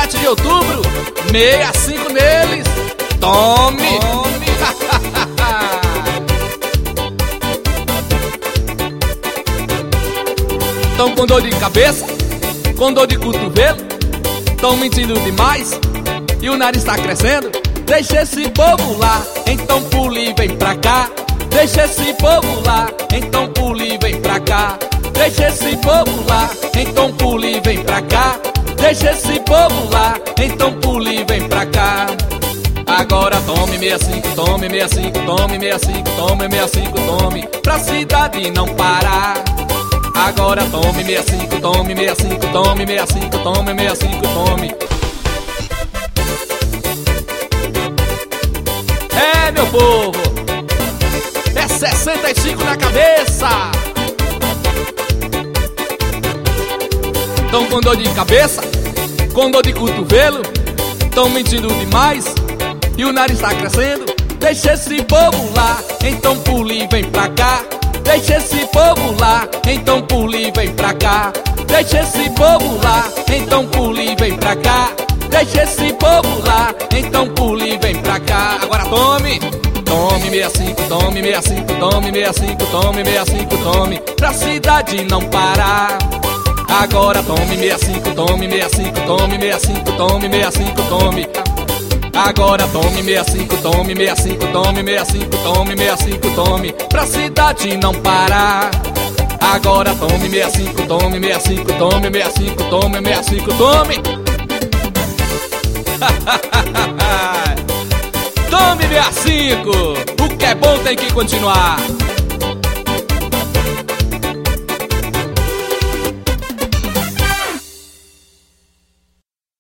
27 de outubro, 65 neles. Tome! Tão com dor de cabeça, com dor de cotovelo, tão mentindo demais e o nariz tá crescendo. Deixa esse povo lá, então pule e vem pra cá. Deixa esse povo lá, então pule e vem pra cá. Deixa esse povo lá, então pule e vem pra cá. Deixa esse povo lá, então pule e vem pra cá. Agora tome 65, tome 65, tome 65, tome 65, tome, pra cidade não parar. Agora tome 65, tome 65, tome 65, tome 65, tome. É, meu povo, é 65 na cabeça. Tão com dor de cabeça, com dor de cotovelo, tão mentindo demais e o nariz tá crescendo. Deixa esse povo lá, então pule e vem pra cá. Deixa esse povo lá, então pule e vem pra cá. Deixa esse povo lá, então pule e vem pra cá. Deixa esse povo lá, então pule e vem pra cá. Agora tome! Tome 65, tome 65, tome 65, tome 65, tome, pra cidade não parar. Agora tome 65, tome 65, tome 65, tome 65, tome. Agora tome 65, tome 65, tome 65, tome 65, tome, pra cidade não parar. Agora tome 65, tome 65, tome 65, tome 65, tome. Tome 65, o que é bom tem que continuar.